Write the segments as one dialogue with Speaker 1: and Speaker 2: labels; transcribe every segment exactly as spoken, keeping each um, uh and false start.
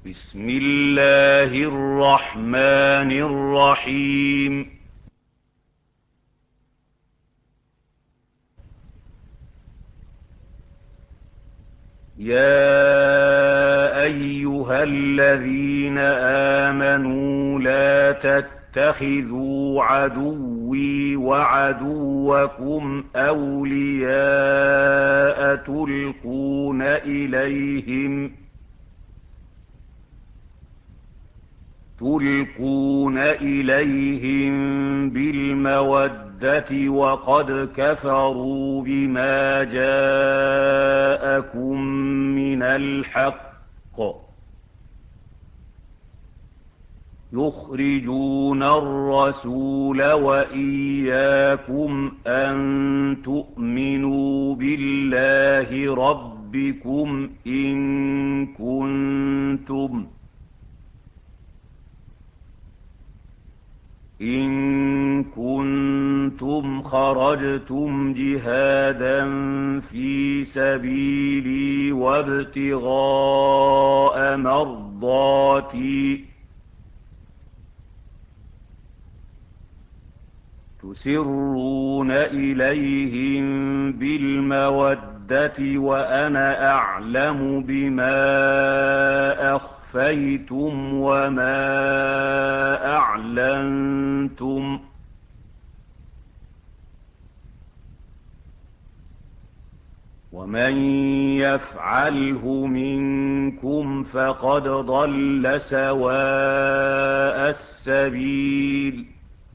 Speaker 1: بسم الله الرحمن الرحيم. يا أيها الذين آمنوا لا تتخذوا عدوي وعدوكم أولياء تلقون إليهم تلقون إليهم بالمودة وقد كفروا بما جاءكم من الحق يخرجون الرسول وإياكم أن تؤمنوا بالله ربكم إن كنتم إن كنتم خرجتم جهادا في سبيلي وابتغاء مرضاتي تسرون إليهم بالمودة وأنا أعلم بما أخفيتم وما أعلنتم ومن يفعله منكم فقد ضل سواء السبيل.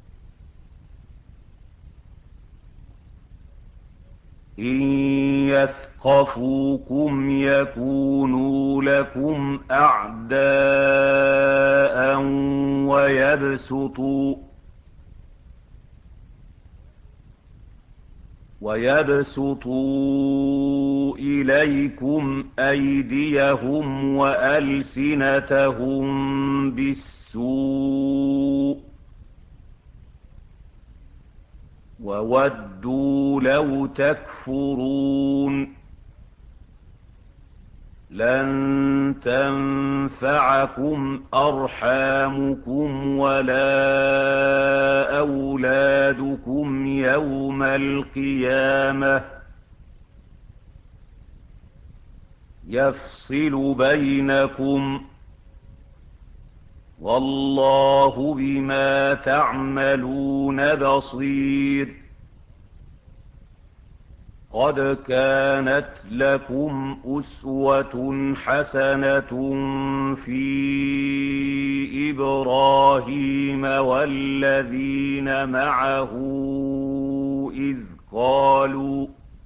Speaker 1: إن يثقفوكم يكونوا لكم أعداء ويبسطوا ويبسطوا إليكم أيديهم وألسنتهم بالسوء وودوا لو تكفرون. لن تنفعكم أرحامكم ولا أولادكم يوم القيامة يفصل بينكم والله بما تعملون بصير. قد كانت لكم أسوة حسنة في إبراهيم والذين معه إذ قالوا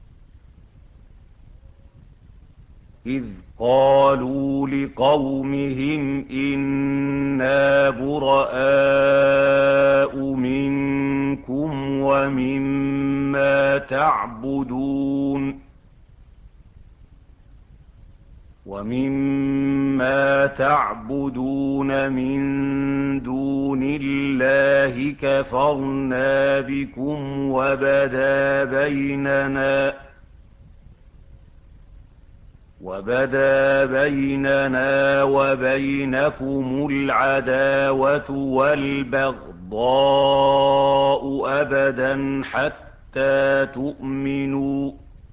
Speaker 1: إذ قالوا لقومهم إنا براء منكم ومما تعبدون ومما تعبدون من دون الله كفرنا بكم وبدا بيننا وبدا بيننا وبينكم العداوة والبغضاء أبدا حتى تؤمنوا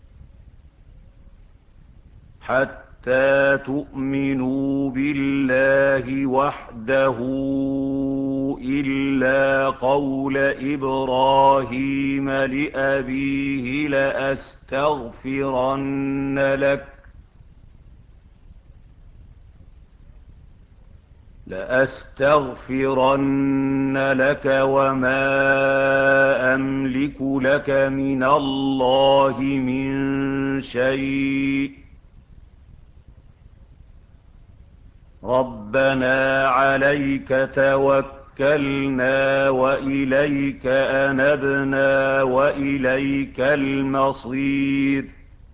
Speaker 1: حتى تؤمنوا بالله وحده إلا قول إبراهيم لأبيه لأستغفرن لك لأستغفرن لك وما أملك لك من الله من شيء ربنا عليك توكلنا وإليك أنبنا وإليك المصير.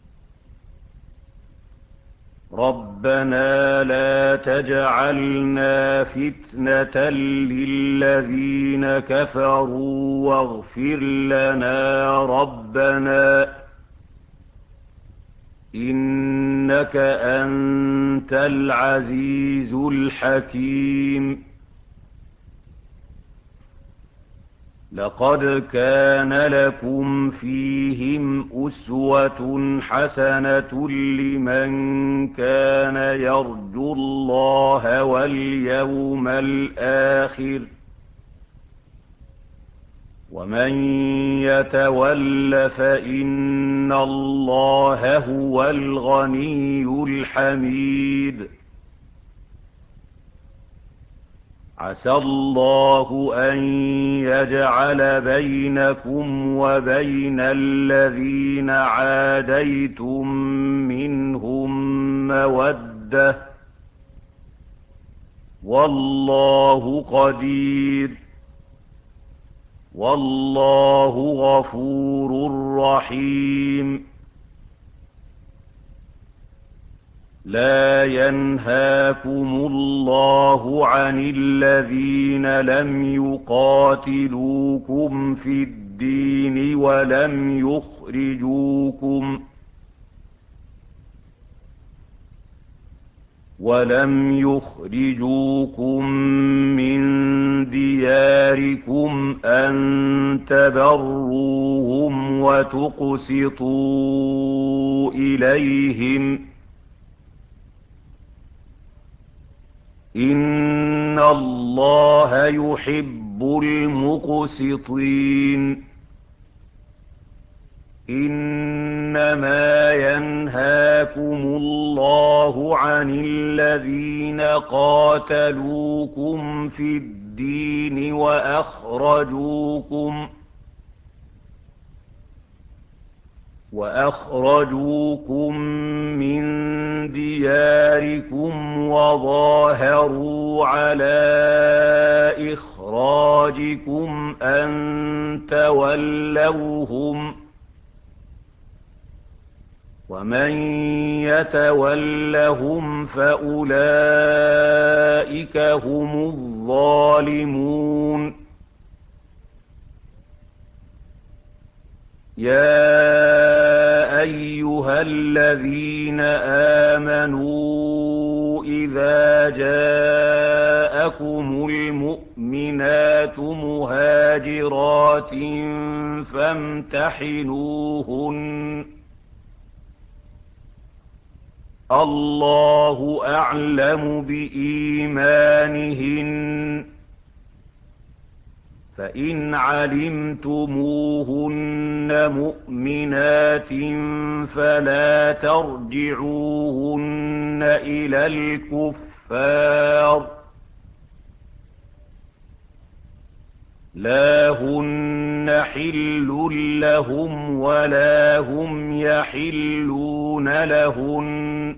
Speaker 1: ربنا لا تجعلنا فتنة للذين كفروا واغفر لنا ربنا إنك أنت العزيز الحكيم. لقد كان لكم فيهم أسوة حسنة لمن كان يرجو الله واليوم الآخر ومن يتول فإن الله هو الغني الحميد. عسى الله أن يجعل بينكم وبين الذين عاديتم منهم مودة والله قدير والله غفور رحيم. لا ينهاكم الله عن الذين لم يقاتلوكم في الدين ولم يخرجوكم ولم يخرجوكم من دياركم أن تبروهم وتقسطوا إليهم إن الله يحب المقسطين. إنما ينهاكم الله عن الذين قاتلوكم في الدين وأخرجوكم وأخرجوكم من دياركم وظاهروا على إخراجكم أن تولوهم ومن يتولهم فأولئك هم الظالمون. يا أيها الذين آمنوا إذا جاءكم المؤمنات مهاجرات فامتحنوهن الله أعلم بإيمانهن فإن علمتموهن مؤمنات فلا ترجعوهن إلى الكفار لا هن حل لهم ولا هم يحلون لهن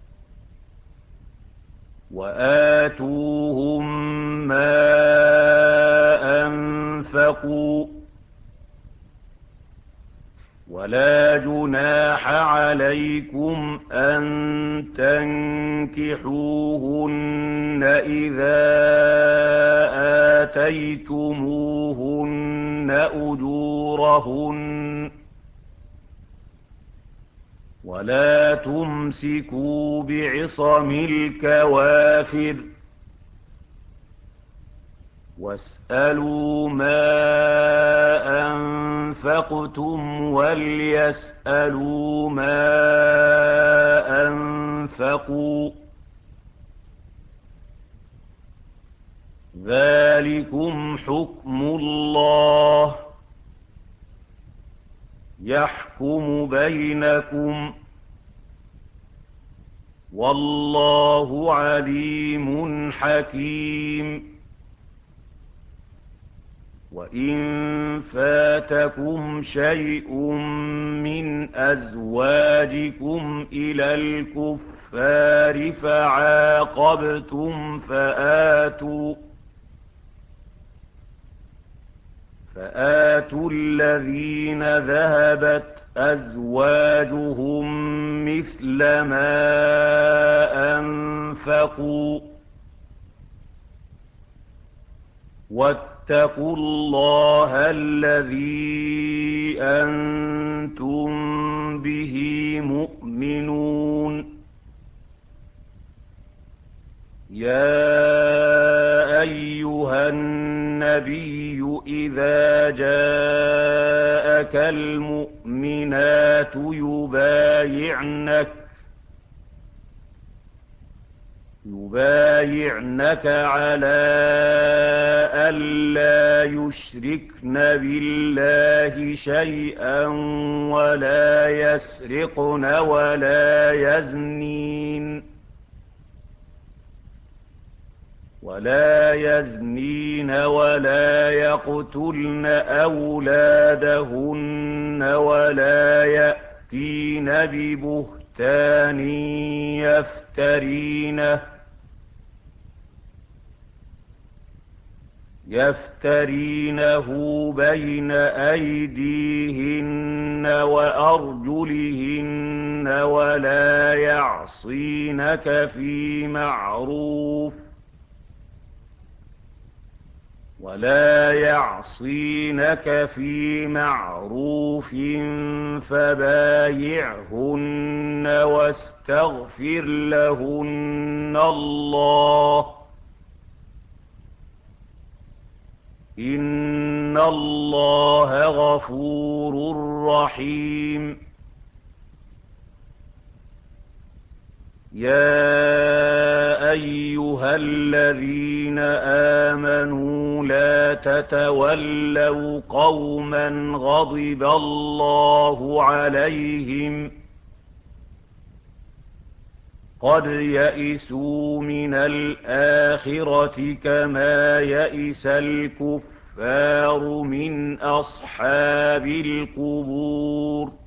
Speaker 1: وآتوهم ما أنفقوا ولا جناح عليكم أن تنكحوهن إذا آتيتموهن أجورهن ولا تمسكوا بعصم الكوافر واسألوا ما أنفقتم وليسألوا ما أنفقوا ذلكم حكم الله يحكم بينكم والله عليم حكيم. وإن فاتكم شيء من أزواجكم إلى الكفار فعاقبتم فآتوا فآتوا الذين ذهبت أزواجهم مثل ما أنفقوا واتقوا الله الذي أنتم به مؤمنون يؤمنون يا أيها النبي إذا جاءك المؤمنات يبايعنك يبايعنك على ألا يشركن بالله شيئا ولا يسرقن ولا يزنين ولا يزنين ولا يقتلن أولادهن ولا يأتين ببهتان يفترينه يفترينه بين أيديهن وأرجلهن ولا يعصينك في معروف ولا يعصينك في معروف فبايعهن واستغفر لهن الله إن الله غفور رحيم يا أيها الذين آمنوا لا تتولوا قوما غضب الله عليهم قد يئسوا من الآخرة كما يئس الكفار من أصحاب القبور